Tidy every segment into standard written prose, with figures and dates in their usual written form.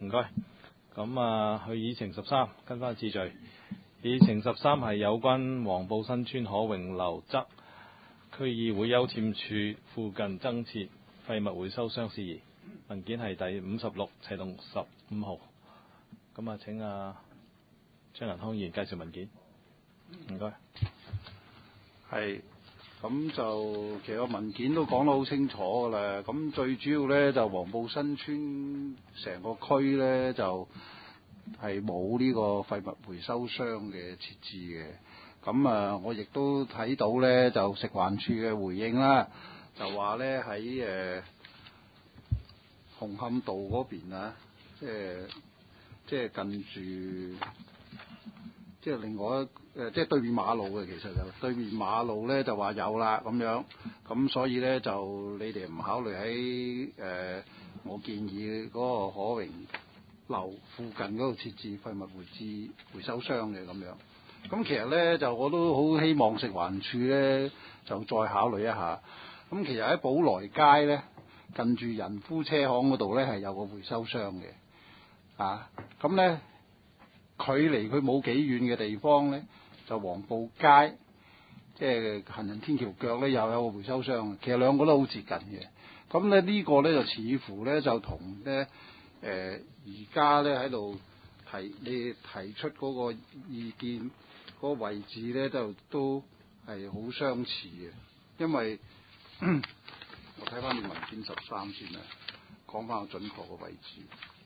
唔該。咁去議程13，跟翻次序。議程13係有關黃埔新村可榮樓側區議會優佔處附近增設廢物回收箱事宜，文件係第56齊同15號。咁請張銀康議員介紹文件。唔該。 係。咁就其實個文件都講得好清楚㗎啦。咁最主要呢，就黃埔新村成個區呢，就係冇呢個廢物回收箱嘅設置嘅。咁我亦都睇到呢，就食環署嘅回應啦，就話呢喺紅磡道嗰邊啊，即係近住。即係另外即係對面馬路嘅，其實就對面馬路呢就話有啦咁樣，咁所以呢，就你哋唔考慮喺我建議嗰個可榮樓附近嗰度設置廢物回收箱嘅咁樣。咁其實呢，就我都好希望食環署呢就再考慮一下。咁其實喺寶來街呢，近住仁孚車行嗰度呢係有個回收箱嘅，咁呢。距離佢冇幾遠嘅地方呢，就黃埔街，即係行人天橋腳呢，又有個回收箱。其實兩個都好接近嘅。咁呢呢個呢，就似乎呢，就同呢而家呢喺度你提出嗰個意見嗰個位置呢，就都係好相似嘅。因為我睇翻你文件13先啦，講翻個準確嘅位置。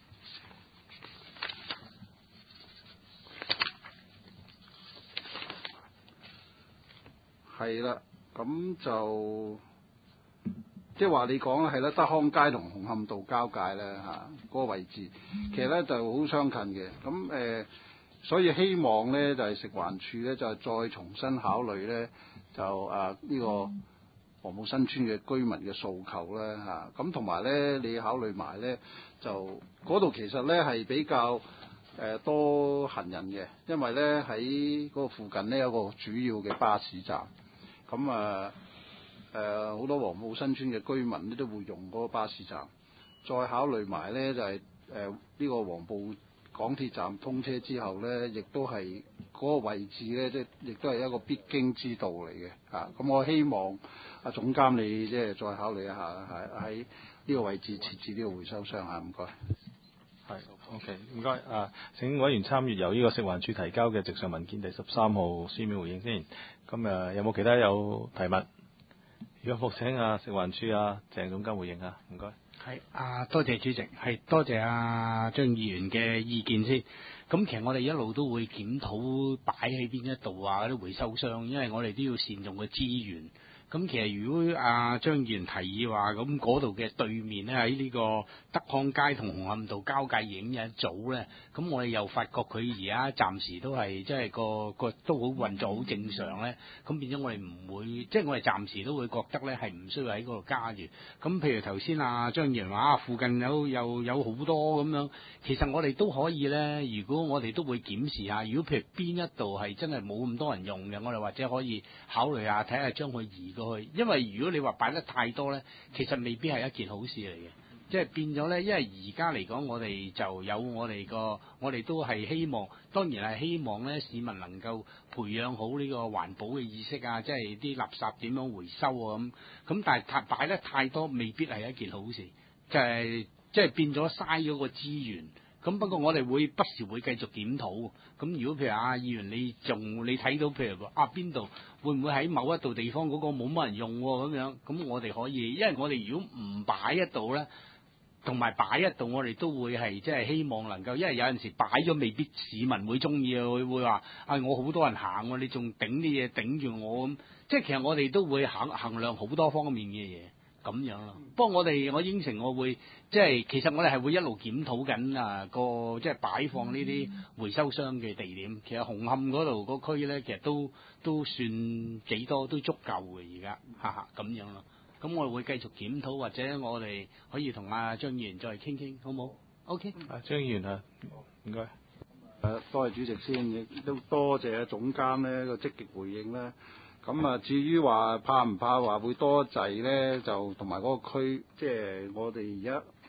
係啦，咁就即係話你講係啦，德康街同紅磡道交界咧嗰個位置，其實咧就好相近嘅。咁所以希望咧就係食環署咧就係再重新考慮咧，就呢個黃埔新村嘅居民嘅訴求啦咁同埋咧你考慮埋咧就嗰度其實咧係比較多行人嘅，因為咧喺嗰個附近呢，有個主要嘅巴士站。咁好多黃埔新村嘅居民咧都會用嗰個巴士站，再考慮埋咧就係呢個黃埔港鐵站通車之後咧，亦都係嗰個位置咧，即係亦都係一個必經之道嚟嘅咁我希望總監你即係再考慮一下喺呢個位置設置呢個回收箱唔該。 係 OK， 唔該請委員參閱由呢個食環署提交嘅直上文件第13號書面回應先。咁有冇其他有提問？如果請食環署鄭總監回應唔該。 係多謝主席，係多謝張議員嘅意見先。咁其實我哋一路都會檢討擺喺邊一度嗰啲回收箱，因為我哋都要善用嘅資源。咁其實如果張議員提議話，咁嗰度嘅對面咧喺呢個德康街同紅磡道交界影有一組咧，咁我哋又發覺佢而家暫時都係即係個都好運作好正常咧，咁變咗我哋唔會，即係我哋暫時都會覺得咧係唔需要喺嗰度加住。咁譬如頭先張議員話附近有好多咁樣，其實我哋都可以咧，如果我哋都會檢視下，如果譬如邊一度係真係冇咁多人用嘅，我哋或者可以考慮下睇下將佢移過去，因為如果你話擺得太多呢，其實未必係一件好事嚟嘅，即係變咗呢。因為而家嚟講，我哋就有我哋都係希望，當然係希望呢市民能夠培養好呢個環保嘅意識即係啲垃圾點樣回收咁但係擺得太多，未必係一件好事，就係即係變咗嘥咗個資源。咁不過我哋會不時會繼續檢討。咁如果譬如議員你睇到譬如邊度會唔會喺某一度地方嗰個冇乜人用咁樣，咁我哋可以，因為我哋如果唔擺一度咧，同埋擺一度我哋都會係即係希望能夠，因為有陣時擺咗未必市民會中意會話我好多人行你仲頂啲嘢頂住我咁，即係其實我哋都會衡量好多方面嘅嘢。咁樣咯，不過我應承我會即係其實我哋係會一路檢討緊即係擺放呢啲回收箱嘅地點。其實紅磡嗰度個區咧，其實都算幾多，都足夠嘅而家咁樣咯。咁我哋會繼續檢討，或者我哋可以同張議員再傾傾，好冇 ？OK。 張議員唔該。 多謝主席先，亦都多謝總監呢個積極回應咧。咁至於話怕唔怕話會多滯咧，就同埋嗰個區，即係我哋而家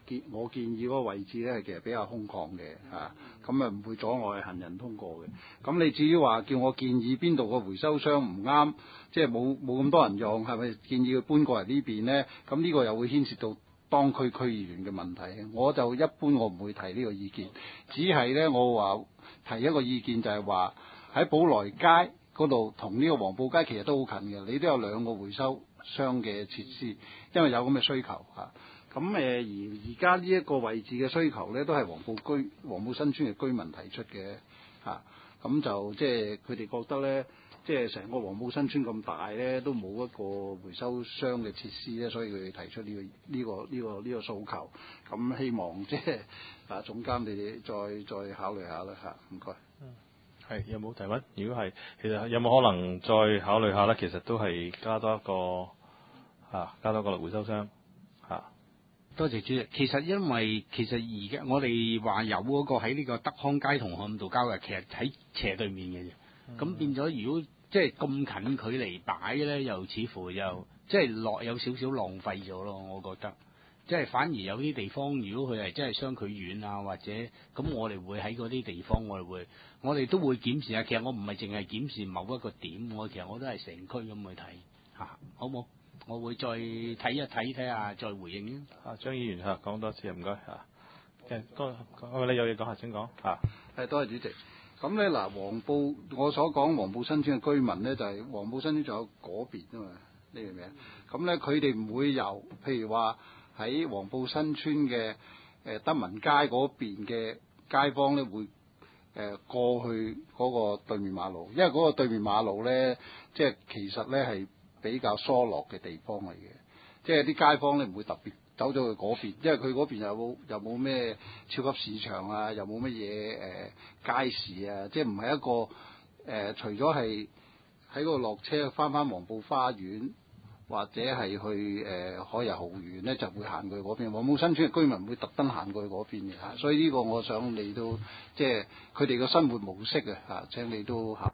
我建議嗰個位置咧，其實比較空曠嘅嚇，咁唔會阻礙行人通過嘅。咁你至於話叫我建議邊度個回收箱唔啱，即係冇咁多人用，係咪建議佢搬過嚟呢邊呢？咁呢個又會牽涉到當區區議員嘅問題。我就一般我唔會提呢個意見，只係呢，我話提一個意見就係話喺寶來街嗰度同呢個黃埔街其實都好近嘅，你都有兩個回收箱嘅設施，因為有咁嘅需求嚇。咁而家呢一個位置嘅需求呢，都係黃埔新村嘅居民提出嘅嚇。咁就即係佢哋覺得呢，即係成個黃埔新村咁大呢，都冇一個回收箱嘅設施呢，所以佢哋提出呢個訴求。咁希望即係總監你哋再考慮下啦嚇。唔該。 係有冇提問？如果係，其實有冇可能再考慮下呢？其實都係加多一個回收箱嚇。 多謝主席。其實因為而家我哋話有嗰個喺呢個德康街同漢道交嘅，其實喺斜對面嘅啫。咁變咗，如果即係咁近距離擺咧，又似乎又即係有少少浪費咗咯。我覺得，即係反而有啲地方，如果佢係真係相距遠啊，或者咁，我哋會喺嗰啲地方，我哋都會檢視下。其實我唔係淨係檢視某一個點，其實我都係成區咁去睇嚇，好冇？我會再睇一睇下，再回應啊，張議員嚇講多次唔該嚇。你有嘢講下先講嚇。 係多謝主席。咁咧嗱，我所講黃埔新村嘅居民咧，就係黃埔新村仲有嗰邊啊嘛，呢樣嘢。咁咧佢哋唔會由譬如話喺黃埔新村嘅德民街嗰邊嘅街坊咧，會過去嗰個對面馬路，因為嗰個對面馬路咧，即係其實咧係比較疏落嘅地方嚟嘅，即係啲街坊咧唔會特別走咗去嗰邊，因為佢嗰邊又冇咩超級市場啊，又冇乜嘢街市啊，即係唔係一個除咗係喺嗰度落車翻黃埔花園或者係去海逸豪園咧，就會行過去嗰邊。黃埔新村嘅居民會特登行過去嗰邊嘅嚇，所以呢個我想你都即係佢哋嘅生活模式啊嚇，請你都考。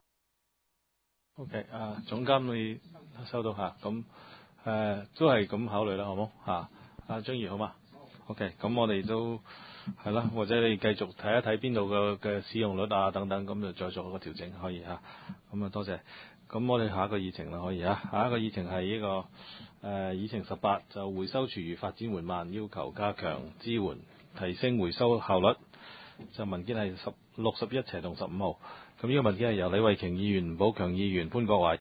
OK，總監你收到嚇，咁都係咁考慮啦，好冇嚇？張儀好嘛 ？OK，咁我哋都係啦，或者你繼續睇一睇邊度嘅使用率啊等等，咁就再做一個調整可以嚇。咁多謝。咁我哋下一個議程啦，可以嚇。下一個議程係呢個議程18，就回收廚餘發展緩慢，要求加強支援，提升回收效率。就文件係61/15號。咁呢個文件係由李慧瓊議員、吳寶強議員、潘國華